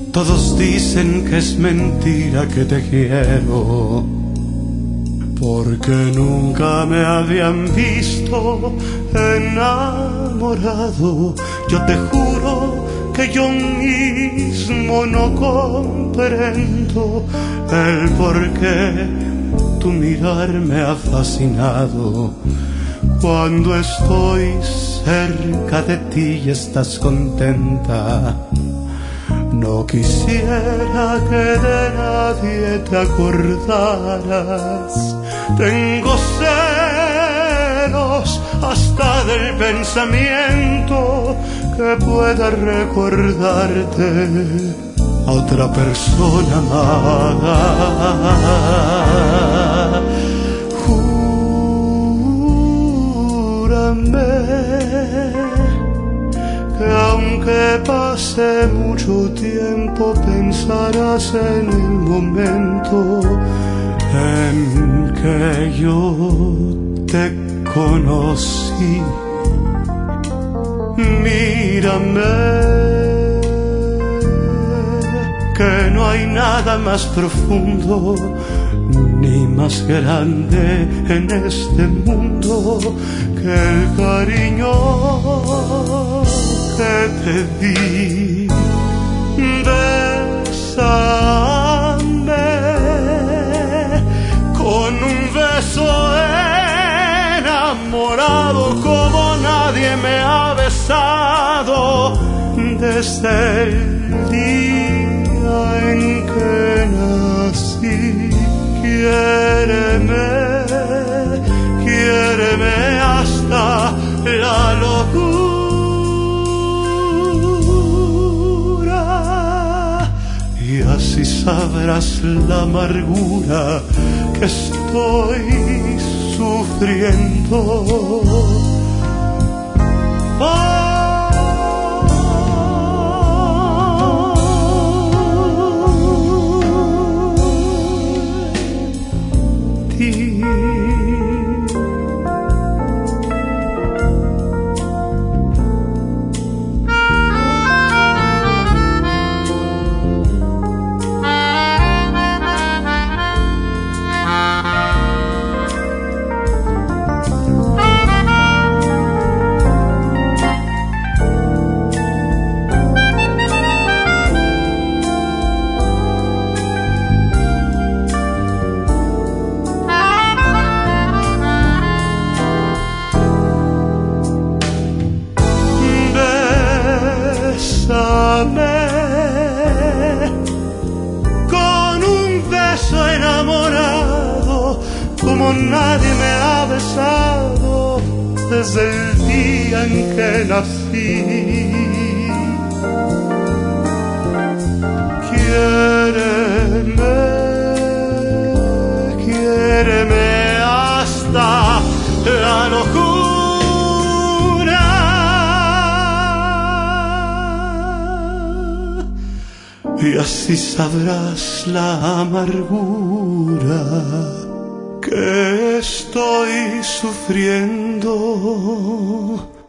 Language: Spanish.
Todos dicen que es mentira que te quiero, porque nunca me habían visto enamorado. Yo te juro que yo mismo no comprendo el por qué tu mirar me ha fascinado. Cuando estoy cerca de ti y estás contenta, no quisiera que de nadie te acordaras. Tengo celos hasta del pensamiento que pueda recordarte a otra persona amada. Júrame que aunque pase mucho tiempo pensarás en el momento en que yo te conocí. Mírame, que no hay nada más profundo ni más grande en este mundo que el cariño que te di. Bésame con un beso enamorado como nadie me ha besado desde el día en que nací. Quiéreme, quiéreme hasta la locura, y así sabrás la amargura que estoy sufriendo. Con un beso enamorado como nadie me ha besado desde el día en que nací. Quiéreme, quiéreme hasta la locura, y así sabrás la amargura que estoy sufriendo.